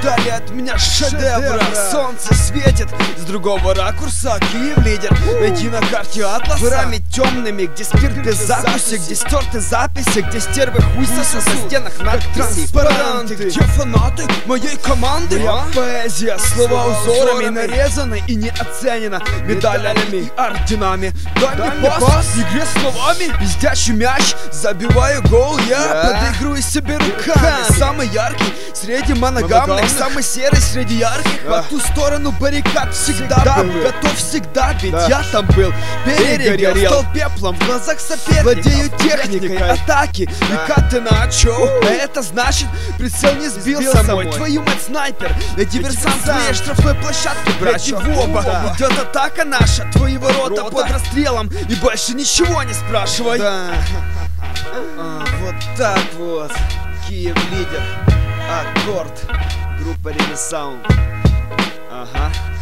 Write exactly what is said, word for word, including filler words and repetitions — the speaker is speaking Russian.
ждали от меня шедевра. Солнце светит с другого ракурса, Киев лидер. Найди на карте атлас ворами темными, где спирт без закуси, где стерты записи, где стервы хуй сосут на стенах надписи. Транспаранты, где фанаты моей команды. Моя поэзия, слова узорами нарезаны и не оценена медалями и орденами. Дай мне пас в игре словами, пиздячий мяч, забиваю гол я, подыгрываю себе руками. Самый яркий среди моногамных, самый серый среди ярких. По ту сторону баррикад всегда был готов всегда, ведь я там был. Перегорел, стал пеплом в глазах соперников. Владею техникой атаки и каты на очо. А это значит, прицел не сбился мой. Твою мать, снайпер, я диверсант твоей штрафной площадки, братья в оба. Идет атака наша, твоего рота под расстрелом, и больше ничего не спрашивай. Да. А, вот так вот. Киев лидер. Аккорд. Группа Ренессаунс. Ага.